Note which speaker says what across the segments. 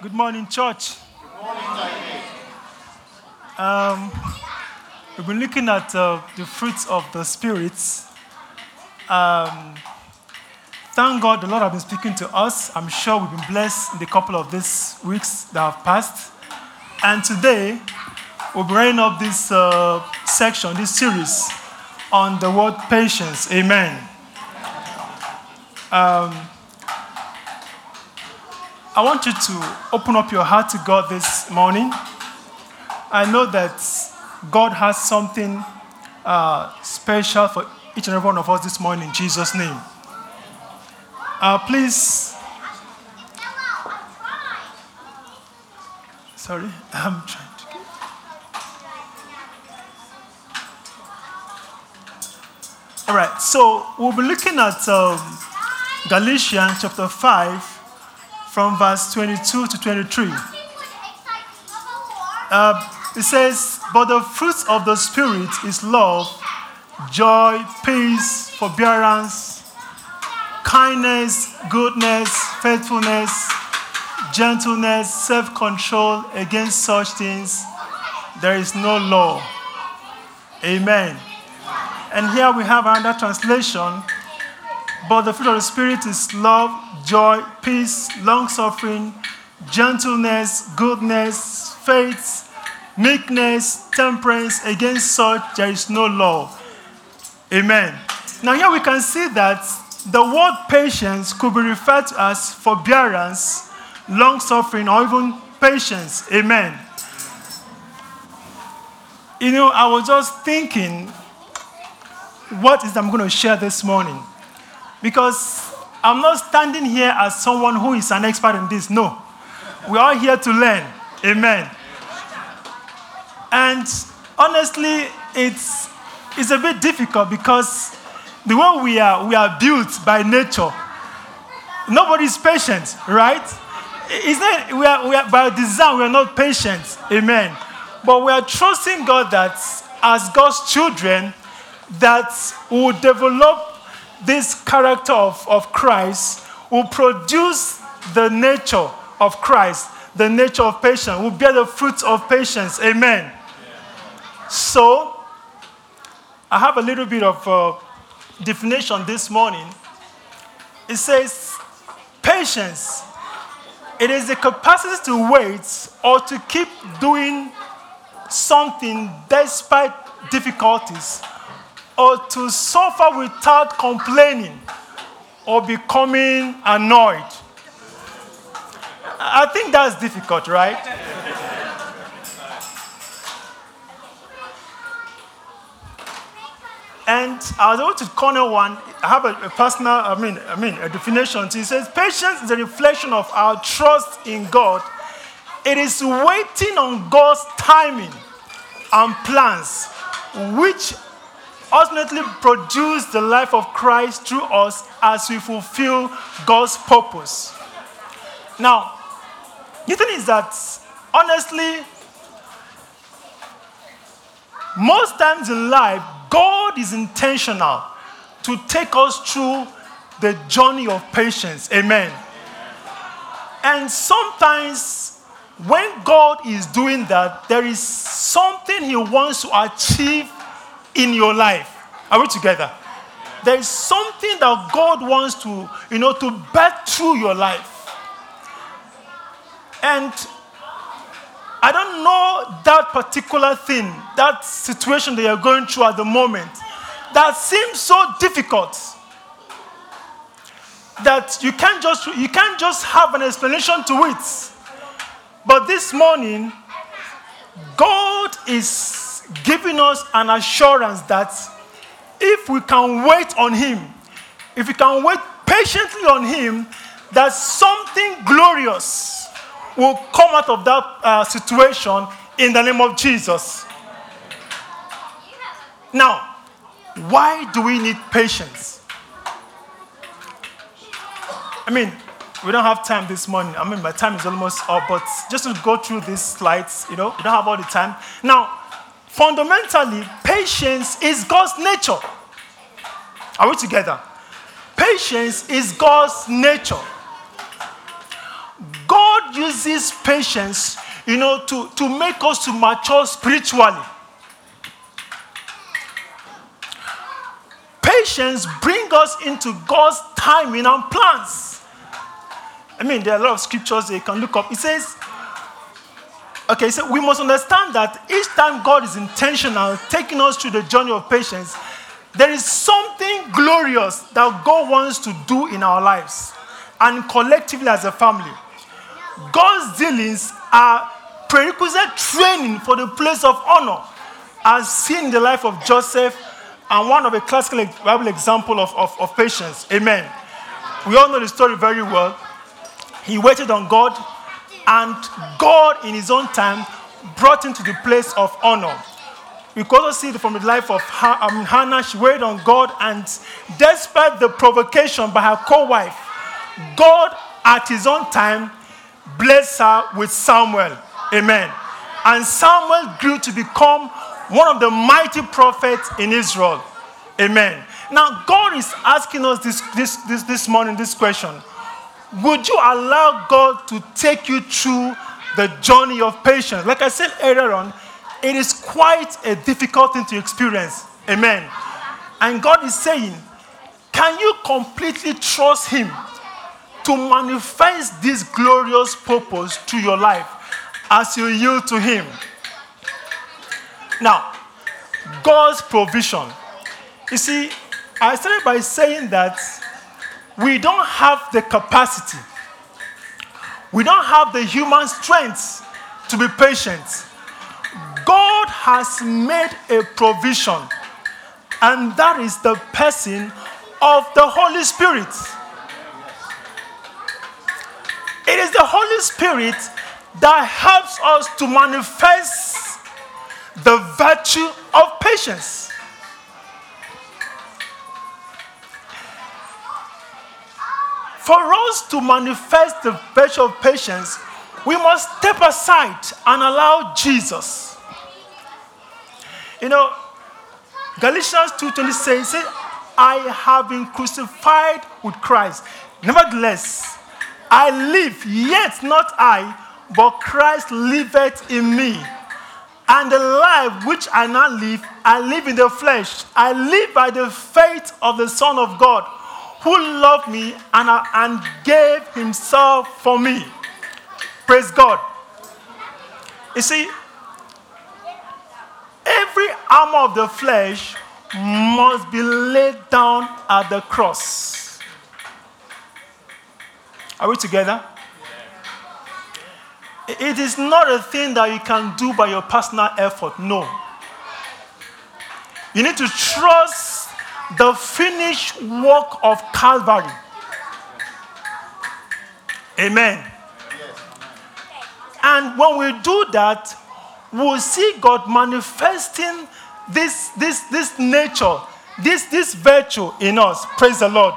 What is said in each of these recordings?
Speaker 1: Good morning, church. We've been looking at the fruits of the spirits. Thank God the Lord has been speaking to us. I'm sure we've been blessed in the couple of these weeks that have passed. And today, we'll be running up this section, this series on the word patience. Amen. I want you to open up your heart to God this morning. I know that God has something special for each and every one of us this morning in Jesus' name. Please. Sorry, I'm trying to get. All right, so we'll be looking at Galatians chapter 5 from verse 22 to 23. It says, "But the fruits of the Spirit is love, joy, peace, forbearance, kindness, goodness, faithfulness, gentleness, self-control. Against such things there is no law." Amen. And here we have another translation. "But the fruit of the Spirit is love, joy, peace, long-suffering, gentleness, goodness, faith, meekness, temperance. Against such there is no law." Amen. Now here we can see that the word patience could be referred to as forbearance, long-suffering, or even patience. Amen. You know, I was just thinking, what is I'm going to share this morning? Because I'm not standing here as someone who is an expert in this. No. We're all here to learn. Amen. And honestly, it's a bit difficult because the way we are built by nature, nobody's patient, right? It's not, we are by design, we are not patient. Amen. But we are trusting God that as God's children, that we will develop this character of Christ, will produce the nature of Christ, the nature of patience, will bear the fruits of patience. Amen. So, I have a little bit of definition this morning. It says, patience, it is the capacity to wait or to keep doing something despite difficulties, or to suffer without complaining or becoming annoyed. I think that's difficult, right? And I was able to corner one. I have a personal, a definition. It says, patience is a reflection of our trust in God. It is waiting on God's timing and plans, which ultimately produce the life of Christ through us as we fulfill God's purpose. Now, the thing is that, honestly, most times in life, God is intentional to take us through the journey of patience. Amen. And sometimes, when God is doing that, there is something He wants to achieve in your life. Are we together? There is something that God wants to, to birth through your life. And I don't know that particular thing, that situation that you're going through at the moment, that seems so difficult that you can't just have an explanation to it. But this morning, God is giving us an assurance that if we can wait on Him, if we can wait patiently on Him, that something glorious will come out of that situation in the name of Jesus. Now, why do we need patience? We don't have time this morning. My time is almost up, but just to go through these slides, we don't have all the time. Now, fundamentally, patience is God's nature. Are we together? Patience is God's nature. God God uses patience, to make us to mature spiritually. Patience brings us into God's timing and plans. There are a lot of scriptures that you can look up. It says, so we must understand that each time God is intentional, taking us through the journey of patience, there is something glorious that God wants to do in our lives and collectively as a family. God's dealings are prerequisite training for the place of honor, as seen in the life of Joseph and one of a classical Bible example of patience. Amen. We all know the story very well. He waited on God, and God in his own time brought him to the place of honor. We can also see it from the life of Hannah. She waited on God, and despite the provocation by her co-wife, God at his own time blessed her with Samuel. Amen. And Samuel grew to become one of the mighty prophets in Israel. Amen. Now, God is asking us this morning this question. Would you allow God to take you through the journey of patience? Like I said earlier on, it is quite a difficult thing to experience. Amen. And God is saying, can you completely trust him to manifest this glorious purpose to your life as you yield to him? Now, God's provision. You see, I started by saying that we don't have the capacity, we don't have the human strength to be patient. God has made a provision, and that is the person of the Holy Spirit. It is the Holy Spirit that helps us to manifest the virtue of patience. For us to manifest the virtue of patience, we must step aside and allow Jesus. Galatians 2:20 says, I have been crucified with Christ. Nevertheless, I live, yet not I, but Christ liveth in me. And the life which I now live, I live in the flesh. I live by the faith of the Son of God, who loved me and gave himself for me. Praise God. You see, every armor of the flesh must be laid down at the cross. Are we together? It is not a thing that you can do by your personal effort. No. You need to trust the finished work of Calvary. Amen. And when we do that, we'll see God manifesting this nature, this virtue in us. Praise the Lord.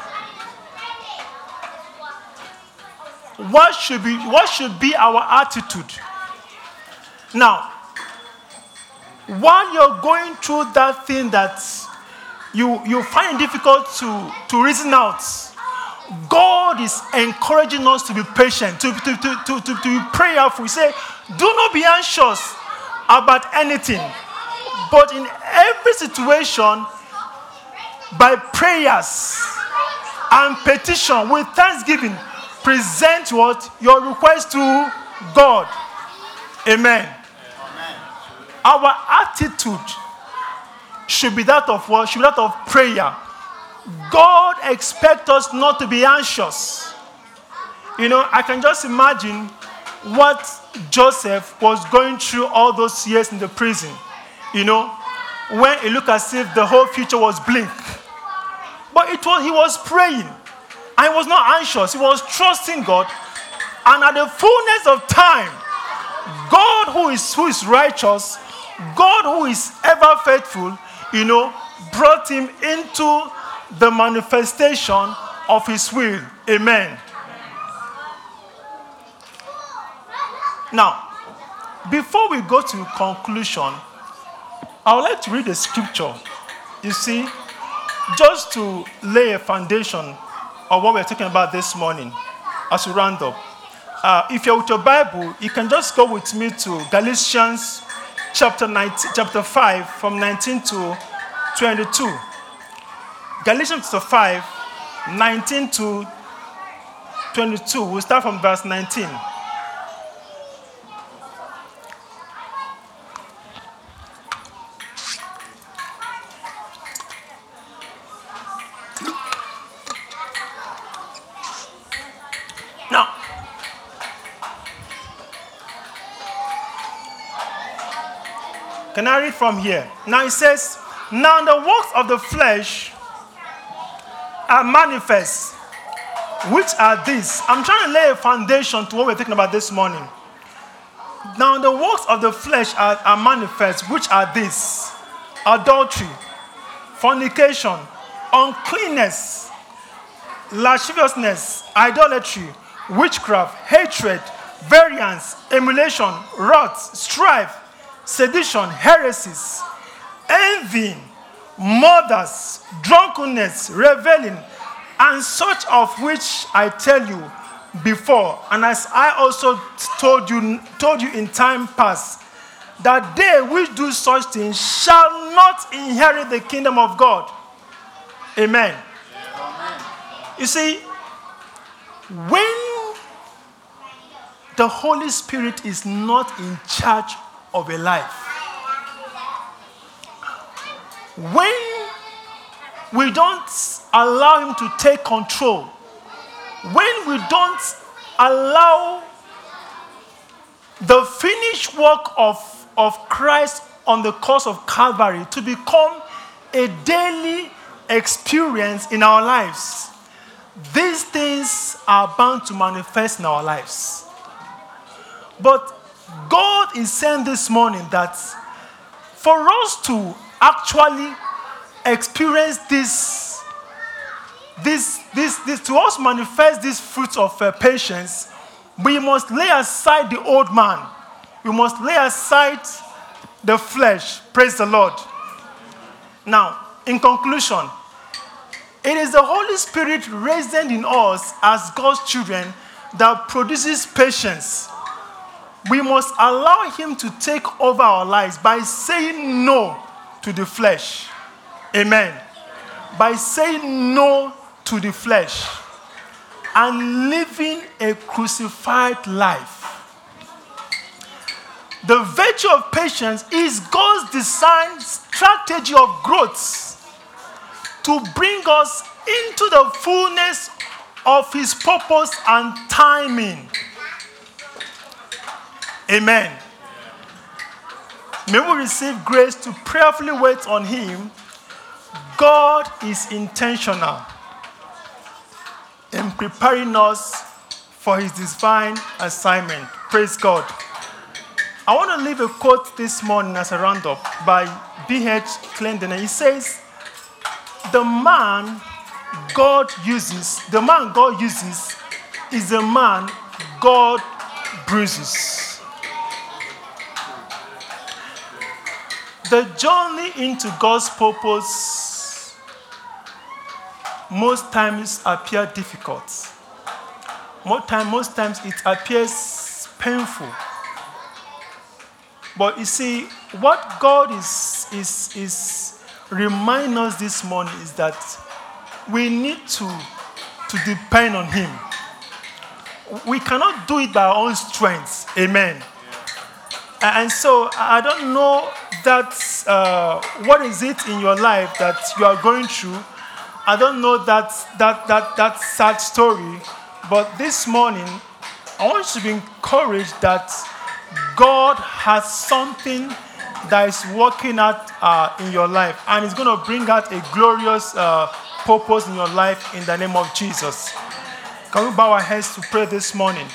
Speaker 1: What should be our attitude? Now, while you're going through that thing that you find it difficult to reason out, God is encouraging us to be patient, to be prayerful. We say, do not be anxious about anything, but in every situation, by prayers and petition with thanksgiving, present what? Your request to God. Amen. Our attitude should be that of what? Should be that of prayer. God expects us not to be anxious. I can just imagine what Joseph was going through all those years in the prison. When it looked as if the whole future was bleak. But he was praying. And he was not anxious. He was trusting God. And at the fullness of time, God who is righteous, God who is ever faithful, brought him into the manifestation of his will. Amen. Now, before we go to conclusion, I would like to read a scripture. You see, just to lay a foundation of what we're talking about this morning as we round up. if you're with your Bible, you can just go with me to Galatians chapter 5, from 19 to 22. Galatians chapter 5, 19 to 22. We'll start from verse 19. Now, can I read from here? Now it says, now the works of the flesh are manifest, which are these. I'm trying to lay a foundation to what we're thinking about this morning. Now the works of the flesh are manifest, which are these: adultery, fornication, uncleanness, lasciviousness, idolatry, witchcraft, hatred, variance, emulation, wrath, strife, sedition, heresies, envy, murders, drunkenness, revelling, and such of which I tell you before, and as I also told you in time past, that they which do such things shall not inherit the kingdom of God. Amen. Amen. You see, when the Holy Spirit is not in charge of a life, when we don't allow him to take control, when we don't allow the finished work of Christ on the cross of Calvary to become a daily experience in our lives, these things are bound to manifest in our lives. But God is saying this morning that for us to actually experience this, to us manifest these fruits of patience, we must lay aside the old man. We must lay aside the flesh. Praise the Lord. Now, in conclusion, it is the Holy Spirit resident in us as God's children that produces patience. We must allow him to take over our lives by saying no to the flesh. Amen. By saying no to the flesh and living a crucified life. The virtue of patience is God's designed strategy of growth to bring us into the fullness of his purpose and timing. Amen. May we receive grace to prayerfully wait on him. God is intentional in preparing us for his divine assignment. Praise God. I want to leave a quote this morning as a roundup by B.H. Clendenin. He says, the man God uses is the man God bruises. The journey into God's purpose most times appear difficult. Most times it appears painful. But you see, what God is reminding us this morning is that we need to depend on him. We cannot do it by our own strength. Amen. And so I don't know that what is it in your life that you are going through. I don't know that sad story. But this morning, I want you to be encouraged that God has something that is working out in your life, and it's going to bring out a glorious purpose in your life in the name of Jesus. Can we bow our heads to pray this morning?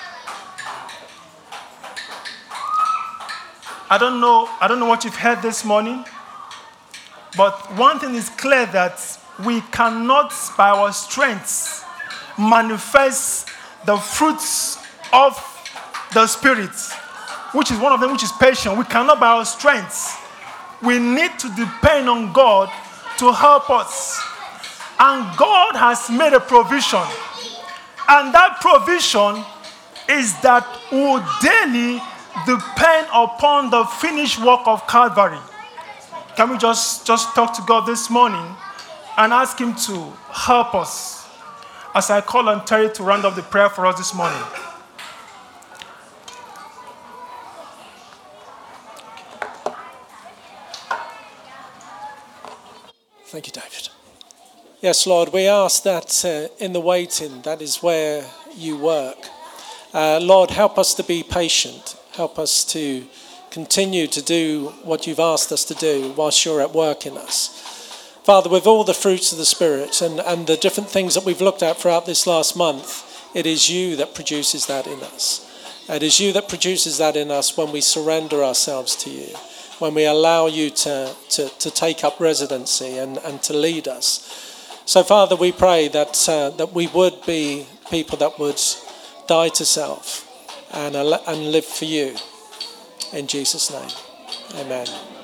Speaker 1: I don't know what you've heard this morning, but one thing is clear, that we cannot by our strengths manifest the fruits of the Spirit, which is one of them, which is patience. We cannot by our strengths. We need to depend on God to help us. And God has made a provision. And that provision is that we will daily depend upon the finished work of Calvary. Can we just talk to God this morning and ask him to help us as I call on Terry to round up the prayer for us this morning.
Speaker 2: Thank you, David. Yes, Lord, we ask that in the waiting, that is where you work. Lord, help us to be patient. Help us to continue to do what you've asked us to do whilst you're at work in us. Father, with all the fruits of the Spirit and the different things that we've looked at throughout this last month, it is you that produces that in us. It is you that produces that in us when we surrender ourselves to you, when we allow you to take up residency and to lead us. So, Father, we pray that we would be people that would die to self and live for you. In Jesus' name, amen.